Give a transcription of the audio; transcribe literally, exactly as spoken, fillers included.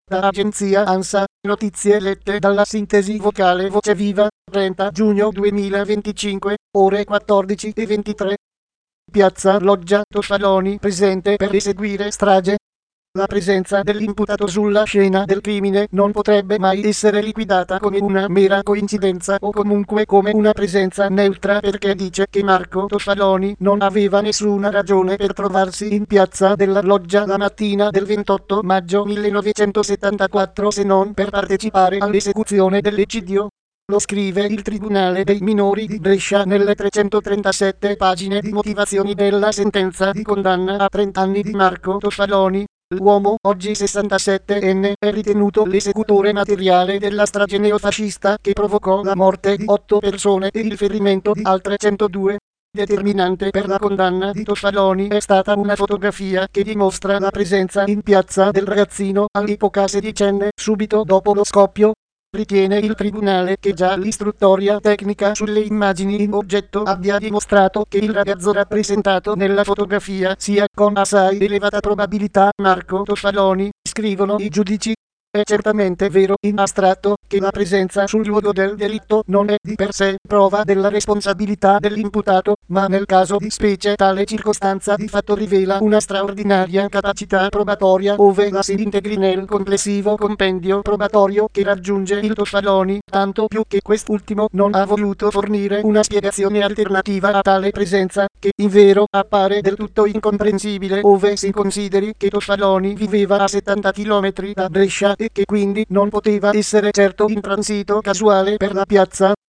Da agenzia ANSA, notizie lette dalla sintesi vocale Voce Viva, trenta giugno duemilaventicinque, ore quattordici e ventitré. Piazza Loggia Tofaloni presente per eseguire strage. La presenza dell'imputato sulla scena del crimine non potrebbe mai essere liquidata come una mera coincidenza o comunque come una presenza neutra, perché dice che Marco Tofaloni non aveva nessuna ragione per trovarsi in piazza della Loggia la mattina del ventotto maggio millenovecentosettantaquattro se non per partecipare all'esecuzione dell'eccidio. Lo scrive il Tribunale dei minori di Brescia nelle trecentotrentasette pagine di motivazioni della sentenza di condanna a trenta anni di Marco Tofaloni. L'uomo, oggi sessantasettenne, è ritenuto l'esecutore materiale della strage neofascista che provocò la morte di otto persone e il ferimento di altre centodue. Determinante per la condanna di Tofaloni è stata una fotografia che dimostra la presenza in piazza del ragazzino, all'epoca sedicenne, subito dopo lo scoppio. Ritiene il Tribunale che già l'istruttoria tecnica sulle immagini in oggetto abbia dimostrato che il ragazzo rappresentato nella fotografia sia con assai elevata probabilità Marco Tofaloni, scrivono i giudici. È certamente vero in astratto che la presenza sul luogo del delitto non è di per sé prova della responsabilità dell'imputato, ma nel caso di specie tale circostanza di fatto rivela una straordinaria capacità probatoria ove la si integri nel complessivo compendio probatorio che raggiunge il Tofaloni, tanto più che quest'ultimo non ha voluto fornire una spiegazione alternativa a tale presenza, che invero appare del tutto incomprensibile ove si consideri che Tofaloni viveva a settanta chilometri da Brescia e che quindi non poteva essere certo in transito casuale per la piazza.